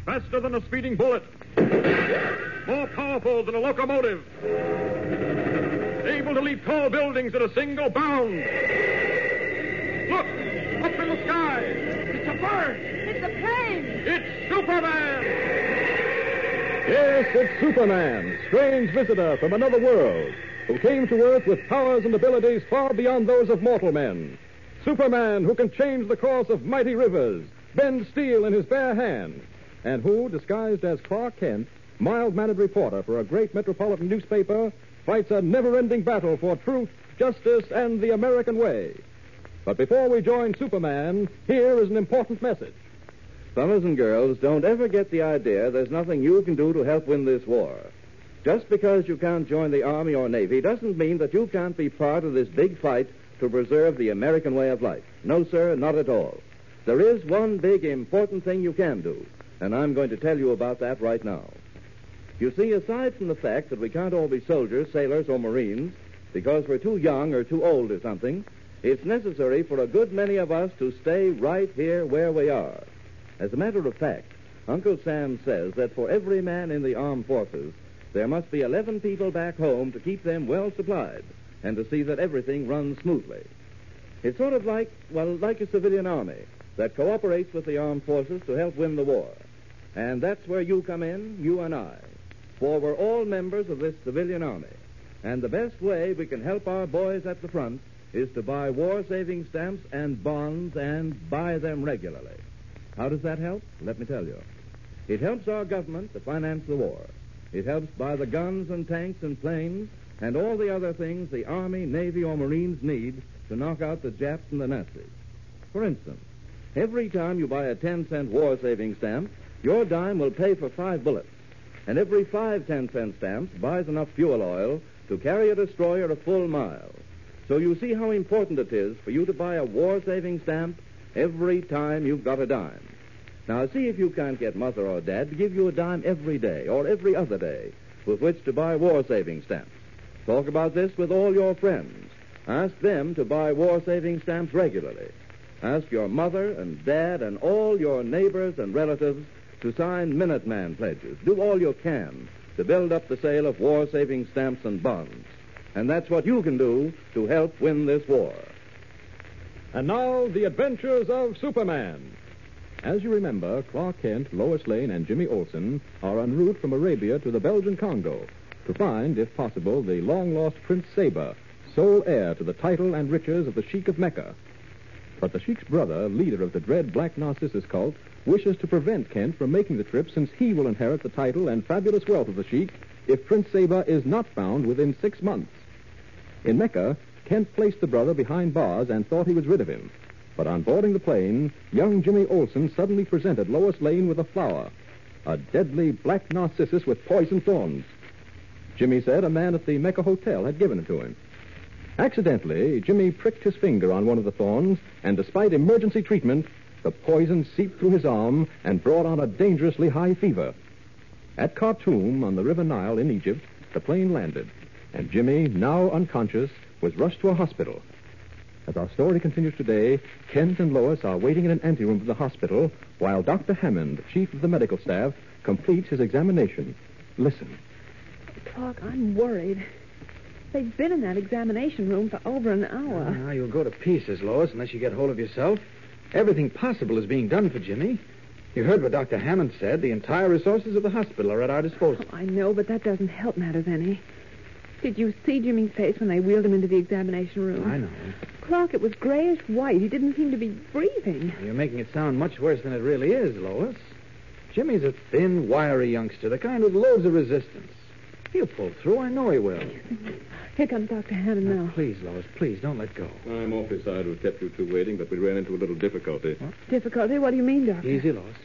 faster than a speeding bullet, more powerful than a locomotive, able to leap tall buildings at a single bound. Look, up in the sky. It's a bird. It's a plane. It's Superman. Yes, it's Superman, strange visitor from another world, who came to Earth with powers and abilities far beyond those of mortal men. Superman, who can change the course of mighty rivers, bend steel in his bare hand, and who, disguised as Clark Kent, mild-mannered reporter for a great metropolitan newspaper, fights a never-ending battle for truth, justice, and the American way. But before we join Superman, here is an important message. Fellas and girls, don't ever get the idea there's nothing you can do to help win this war. Just because you can't join the Army or Navy doesn't mean that you can't be part of this big fight to preserve the American way of life. No, sir, not at all. There is one big important thing you can do, and I'm going to tell you about that right now. You see, aside from the fact that we can't all be soldiers, sailors, or Marines, because we're too young or too old or something, it's necessary for a good many of us to stay right here where we are. As a matter of fact, Uncle Sam says that for every man in the armed forces, there must be 11 people back home to keep them well supplied and to see that everything runs smoothly. It's sort of like a civilian army that cooperates with the armed forces to help win the war. And that's where you come in, you and I. For we're all members of this civilian army. And the best way we can help our boys at the front is to buy war-saving stamps and bonds and buy them regularly. How does that help? Let me tell you. It helps our government to finance the war. It helps buy the guns and tanks and planes and all the other things the Army, Navy, or Marines need to knock out the Japs and the Nazis. For instance, every time you buy a 10-cent war-saving stamp, your dime will pay for 5 bullets. And every 5 10-cent stamps buys enough fuel oil to carry a destroyer a full mile. So you see how important it is for you to buy a war-saving stamp every time you've got a dime. Now, see if you can't get Mother or Dad to give you a dime every day or every other day with which to buy war-saving stamps. Talk about this with all your friends. Ask them to buy war-saving stamps regularly. Ask your mother and dad and all your neighbors and relatives to sign Minuteman pledges. Do all you can to build up the sale of war-saving stamps and bonds. And that's what you can do to help win this war. And now, the adventures of Superman. As you remember, Clark Kent, Lois Lane, and Jimmy Olsen are en route from Arabia to the Belgian Congo to find, if possible, the long-lost Prince Saba, sole heir to the title and riches of the Sheik of Mecca. But the Sheik's brother, leader of the dread Black Narcissus cult, wishes to prevent Kent from making the trip, since he will inherit the title and fabulous wealth of the Sheik if Prince Saba is not found within 6 months. In Mecca, Kent placed the brother behind bars and thought he was rid of him. But on boarding the plane, young Jimmy Olsen suddenly presented Lois Lane with a flower, a deadly black narcissus with poison thorns. Jimmy said a man at the Mecca Hotel had given it to him. Accidentally, Jimmy pricked his finger on one of the thorns, and despite emergency treatment, the poison seeped through his arm and brought on a dangerously high fever. At Khartoum, on the River Nile in Egypt, the plane landed, and Jimmy, now unconscious, was rushed to a hospital. As our story continues today, Kent and Lois are waiting in an anteroom of the hospital while Dr. Hammond, chief of the medical staff, completes his examination. Listen. Clark, I'm worried. They've been in that examination room for over an hour. Now you'll go to pieces, Lois, unless you get hold of yourself. Everything possible is being done for Jimmy. You heard what Dr. Hammond said. The entire resources of the hospital are at our disposal. Oh, I know, but that doesn't help matters any. Did you see Jimmy's face when they wheeled him into the examination room? I know. Clark, it was grayish-white. He didn't seem to be breathing. You're making it sound much worse than it really is, Lois. Jimmy's a thin, wiry youngster, the kind with loads of resistance. He'll pull through. I know he will. Here comes Dr. Hammond now. Please, Lois, please, don't let go. I'm awfully sorry to have kept you two waiting, but we ran into a little difficulty. What? Difficulty? What do you mean, Doctor? Easy, Lois.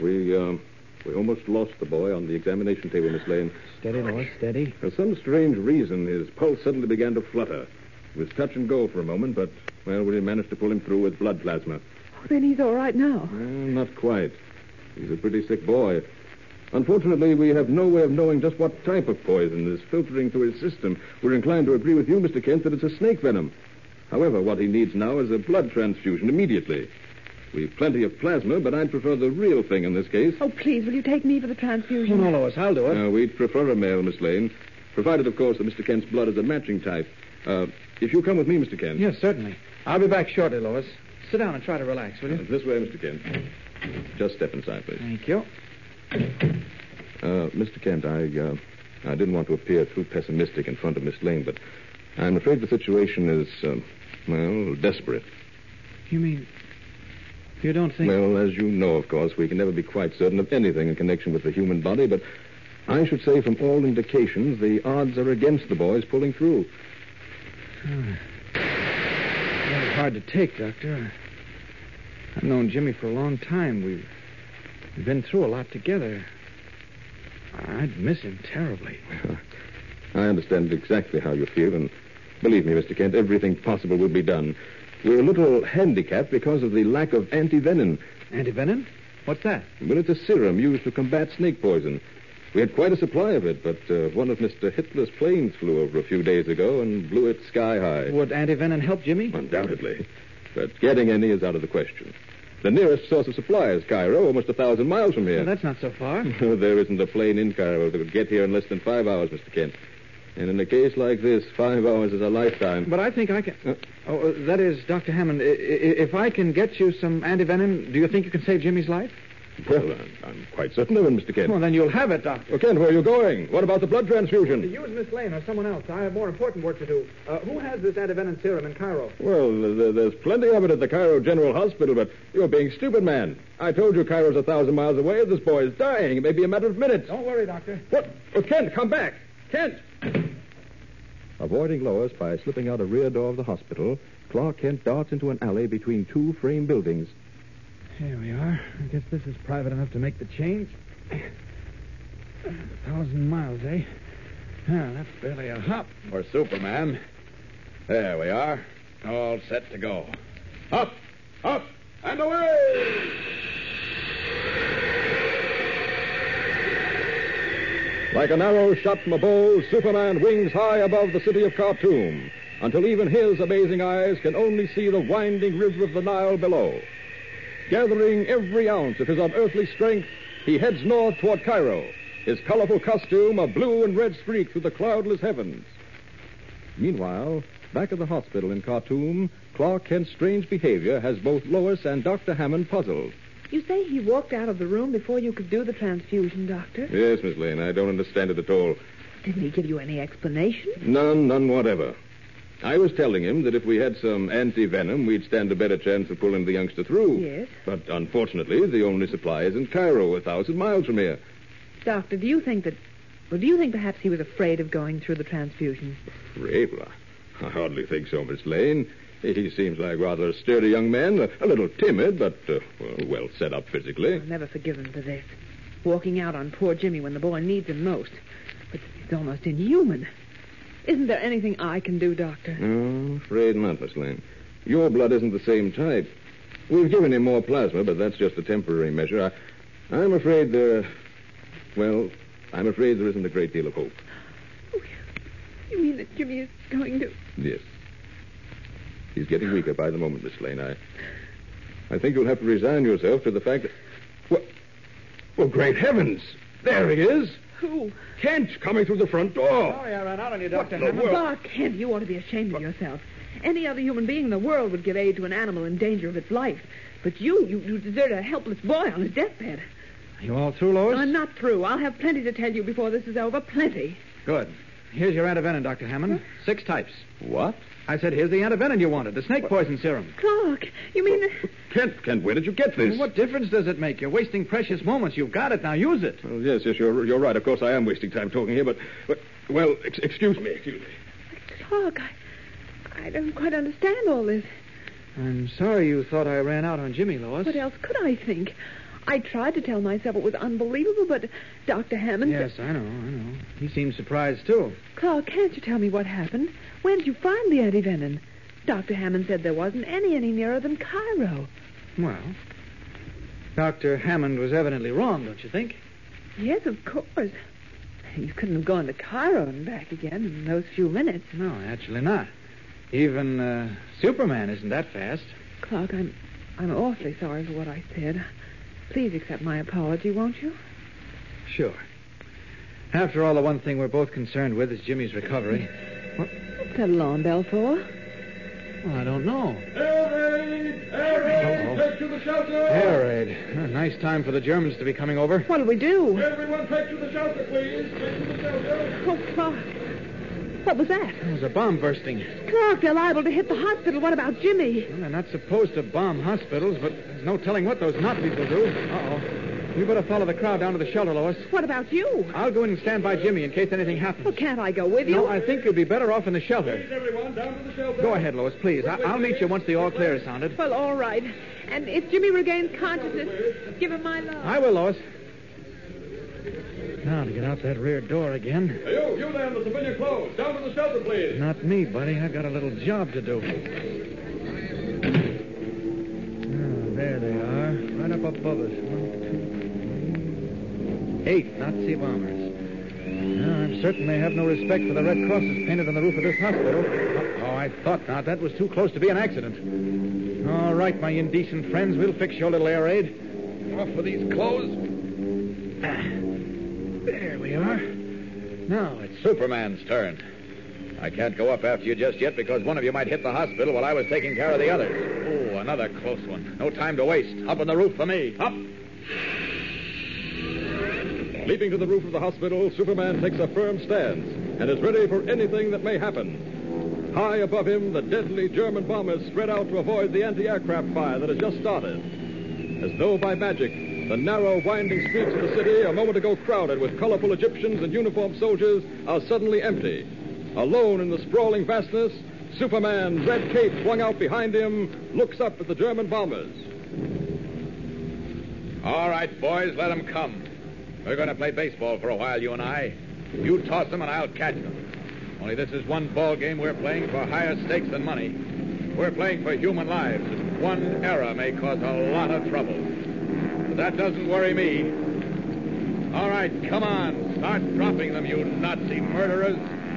We almost lost the boy on the examination table, Miss Lane. Steady, Lois, steady. For some strange reason, his pulse suddenly began to flutter. It was touch and go for a moment, but, well, we managed to pull him through with blood plasma. Oh, then he's all right now. Not quite. He's a pretty sick boy. Unfortunately, we have no way of knowing just what type of poison is filtering through his system. We're inclined to agree with you, Mr. Kent, that it's a snake venom. However, what he needs now is a blood transfusion immediately. We've plenty of plasma, but I'd prefer the real thing in this case. Oh, please, will you take me for the Oh, transfusion? no, Lois, I'll do it. We'd prefer a male, Miss Lane, provided, of course, that Mr. Kent's blood is a matching type. If you come with me, Mr. Kent. Yes, certainly. I'll be back shortly, Lois. Sit down and try to relax, will you? This way, Mr. Kent. Just step inside, please. Thank you. Mr. Kent, I didn't want to appear too pessimistic in front of Miss Lane, but I'm afraid the situation is, desperate. You mean you don't think... Well, as you know, of course, we can never be quite certain of anything in connection with the human body, but I should say from all indications the odds are against the boys pulling through. Very hard to take, Doctor. I've known Jimmy for a long time. We've been through a lot together. I'd miss him terribly. I understand exactly how you feel, and believe me, Mr. Kent, everything possible will be done. We're a little handicapped because of the lack of antivenin. Antivenin? What's that? Well, it's a serum used to combat snake poison. We had quite a supply of it, but one of Mr. Hitler's planes flew over a few days ago and blew it sky high. Would antivenin help Jimmy? Undoubtedly. But getting any is out of the question. The nearest source of supply is Cairo, almost 1,000 miles from here. Well, that's not so far. There isn't a plane in Cairo that would get here in less than 5 hours, Mr. Kent. And in a case like this, 5 hours is a lifetime. But I think I can... that is, Dr. Hammond, if I can get you some antivenin, do you think you can save Jimmy's life? Well, I'm quite certain of it, Mr. Kent. Well, then you'll have it, Doctor. Well, Kent, where are you going? What about the blood transfusion? Use Miss Lane or someone else. I have more important work to do. Who has this antivenin serum in Cairo? Well, there's plenty of it at the Cairo General Hospital, but you're being stupid, man. I told you Cairo's 1,000 miles away. This boy is dying. It may be a matter of minutes. Don't worry, Doctor. What? Oh, Kent, come back. Kent! Avoiding Lois by slipping out a rear door of the hospital, Clark Kent darts into an alley between two frame buildings. Here we are. I guess this is private enough to make the change. 1,000 miles, eh? That's barely a hop. For Superman. There we are. All set to go. Up, up, and away! Like an arrow shot from a bow, Superman wings high above the city of Khartoum, until even his amazing eyes can only see the winding river of the Nile below. Gathering every ounce of his unearthly strength, he heads north toward Cairo, his colorful costume a blue and red streak through the cloudless heavens. Meanwhile, back at the hospital in Khartoum, Clark Kent's strange behavior has both Lois and Dr. Hammond puzzled. You say he walked out of the room before you could do the transfusion, Doctor? Yes, Miss Lane, I don't understand it at all. Didn't he give you any explanation? None whatever. I was telling him that if we had some anti-venom, we'd stand a better chance of pulling the youngster through. Yes. But unfortunately, the only supply is in Cairo, 1,000 miles from here. Doctor, do you think perhaps he was afraid of going through the transfusion? Afraid? Well, I hardly think so, Miss Lane. He seems like rather a sturdy young man, a little timid, but well set up physically. I'll never forgive him for this. Walking out on poor Jimmy when the boy needs him most. But it's almost inhuman. Isn't there anything I can do, Doctor? No, afraid not, Miss Lane. Your blood isn't the same type. We've given him more plasma, but that's just a temporary measure. I'm afraid there isn't a great deal of hope. Oh, you mean that Jimmy is going to... Yes. He's getting weaker by the moment, Miss Lane. I think you'll have to resign yourself to the fact that... Well, great heavens! There he is! Who? Kent, coming through the front door. Sorry I ran out on you, Dr. Hammond. Clark Kent, you ought to be ashamed of yourself. Any other human being in the world would give aid to an animal in danger of its life. But you desert a helpless boy on his deathbed. You all through, Lois? I'm not through. I'll have plenty to tell you before this is over. Plenty. Good. Here's your antivenin, Dr. Hammond. 6 types. What? I said, here's the antivenin you wanted, the snake poison serum. Clark, you mean... Kent, where did you get this? Well, what difference does it make? You're wasting precious moments. You've got it. Now use it. Well, yes, you're right. Of course, I am wasting time talking here, but excuse me. Clark, I don't quite understand all this. I'm sorry you thought I ran out on Jimmy, Lois. What else could I think? I tried to tell myself it was unbelievable, but Dr. Hammond... Yes, I know. He seemed surprised, too. Clark, can't you tell me what happened? When did you find the antivenin? Dr. Hammond said there wasn't any nearer than Cairo. Well, Dr. Hammond was evidently wrong, don't you think? Yes, of course. You couldn't have gone to Cairo and back again in those few minutes. No, actually not. Even Superman isn't that fast. Clark, I'm awfully sorry for what I said. Please accept my apology, won't you? Sure. After all, the one thing we're both concerned with is Jimmy's recovery. What's that alarm bell for? Well, I don't know. Air raid! Air raid! Take to the shelter! Air raid. Nice time for the Germans to be coming over. What'll we do? Everyone take to the shelter, please. Take to the shelter. Oh, Clark. What was that? There was a bomb bursting. Clark, they're liable to hit the hospital. What about Jimmy? Well, they're not supposed to bomb hospitals, but there's no telling what those Nazis will do. Uh-oh. You better follow the crowd down to the shelter, Lois. What about you? I'll go in and stand by Jimmy in case anything happens. Well, can't I go with you? No, I think you'd be better off in the shelter. Please, everyone, down to the shelter. Go ahead, Lois, please. I'll meet you once the all clear is sounded. Well, all right. And if Jimmy regains consciousness, give him my love. I will, Lois. Now to get out that rear door again. Hey, you there in the civilian clothes. Down to the shelter, please. Not me, buddy. I've got a little job to do. Oh, there they are. Right up above us. 8 Nazi bombers. Now, I'm certain they have no respect for the red crosses painted on the roof of this hospital. Oh, I thought not. That was too close to be an accident. All right, my indecent friends. We'll fix your little air raid. Off with these clothes. There we are. Now it's Superman's turn. I can't go up after you just yet because one of you might hit the hospital while I was taking care of the others. Oh, another close one. No time to waste. Up on the roof for me. Up! Leaping to the roof of the hospital, Superman takes a firm stance and is ready for anything that may happen. High above him, the deadly German bombers spread out to avoid the anti-aircraft fire that has just started. As though by magic, the narrow, winding streets of the city, a moment ago crowded with colorful Egyptians and uniformed soldiers, are suddenly empty. Alone in the sprawling vastness, Superman, red cape flung out behind him, looks up at the German bombers. All right, boys, let them come. We're going to play baseball for a while, you and I. You toss them and I'll catch them. Only this is one ball game we're playing for higher stakes than money. We're playing for human lives. One error may cause a lot of trouble. But that doesn't worry me. All right, come on. Start dropping them, you Nazi murderers.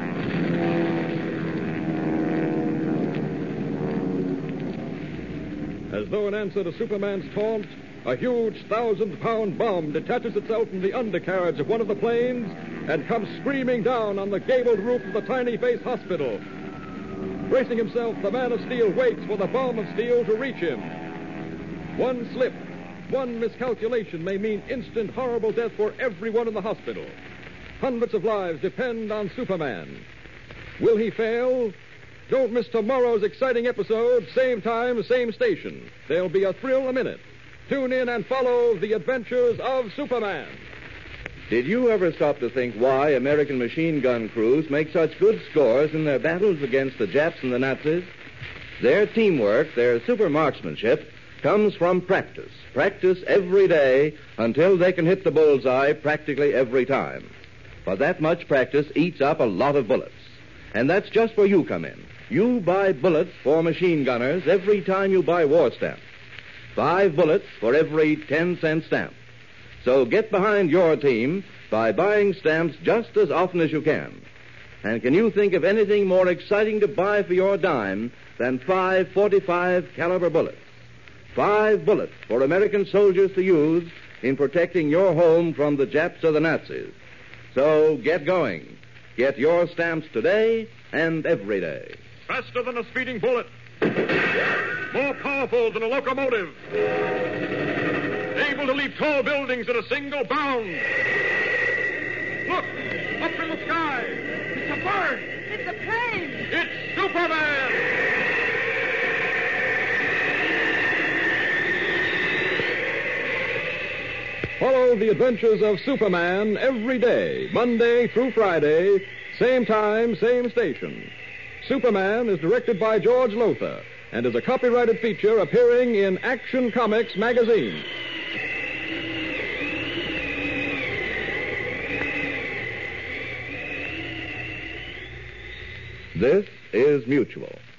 As though in answer to Superman's taunt, a huge 1,000-pound bomb detaches itself from the undercarriage of one of the planes and comes screaming down on the gabled roof of the tiny base hospital. Bracing himself, the man of steel waits for the bomb of steel to reach him. One slip, one miscalculation may mean instant, horrible death for everyone in the hospital. Hundreds of lives depend on Superman. Will he fail? Don't miss tomorrow's exciting episode, same time, same station. There'll be a thrill a minute. Tune in and follow the adventures of Superman. Did you ever stop to think why American machine gun crews make such good scores in their battles against the Japs and the Nazis? Their teamwork, their super marksmanship, comes from practice. Practice every day until they can hit the bullseye practically every time. But that much practice eats up a lot of bullets. And that's just where you come in. You buy bullets for machine gunners every time you buy war stamps. 5 bullets for every 10-cent stamp. So get behind your team by buying stamps just as often as you can. And can you think of anything more exciting to buy for your dime than 5 .45 caliber bullets? 5 bullets for American soldiers to use in protecting your home from the Japs or the Nazis. So get going. Get your stamps today and every day. Faster than a speeding bullet. More powerful than a locomotive. Able to leap tall buildings in a single bound. Look, up in the sky. It's a bird. It's a plane. It's Superman. Follow the adventures of Superman every day, Monday through Friday, same time, same station. Superman is directed by George Lothar and is a copyrighted feature appearing in Action Comics magazine. This is Mutual.